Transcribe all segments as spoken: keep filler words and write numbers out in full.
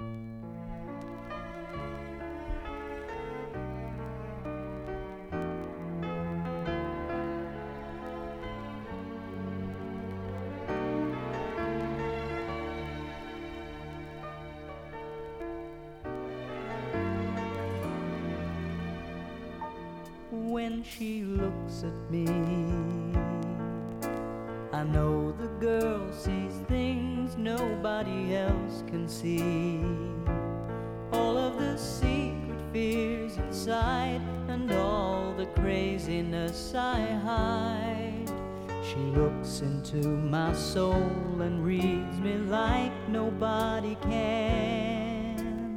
When she looks at me, I know the girl sees things nobody else can see. All of the secret fears inside and all the craziness I hide. She looks into my soul and reads me like nobody can.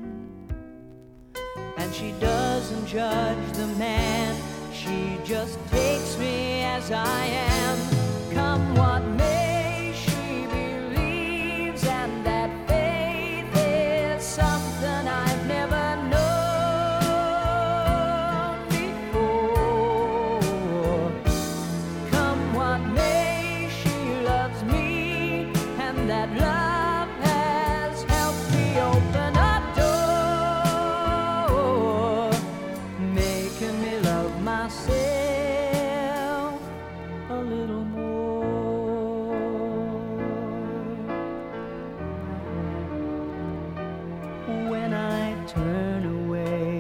And she doesn't judge the man, she just takes me as I am. Come what may, she believes, and that faith is something I've never known before. Come what may, she loves me, and that love has helped me open a door, making me love myself a little more. When I turn away,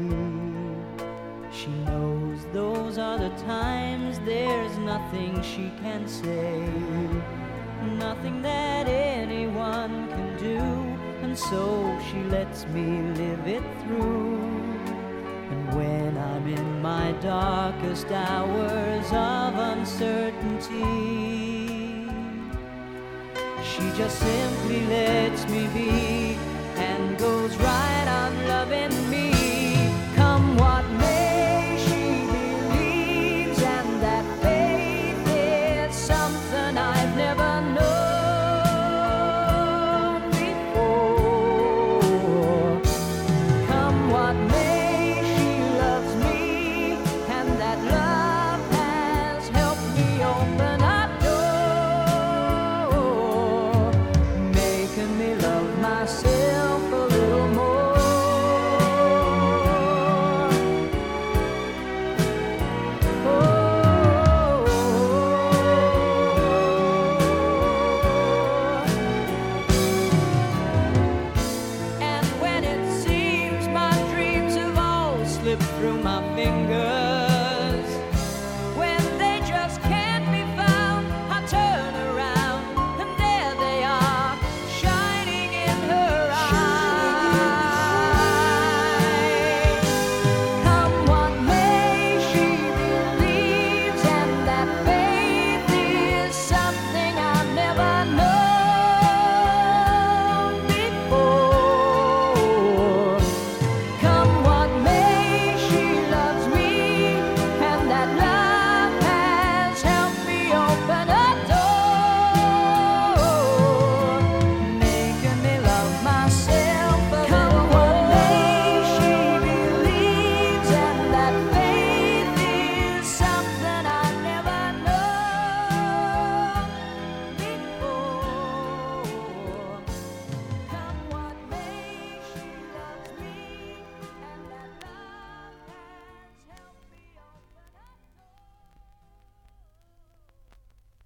she knows those are the times there's nothing she can say, nothing that anyone can do, and so she lets me live it through. And when I'm in my darkest hours of uncertainty, she just simply lets me be and goes right on loving me. Come what may, she believes, and that faith is something I've never known before. Come what may, she loves me, and that love has helped me open a door, making me love myself a little more. And when it seems my dreams have all slipped through my fingers,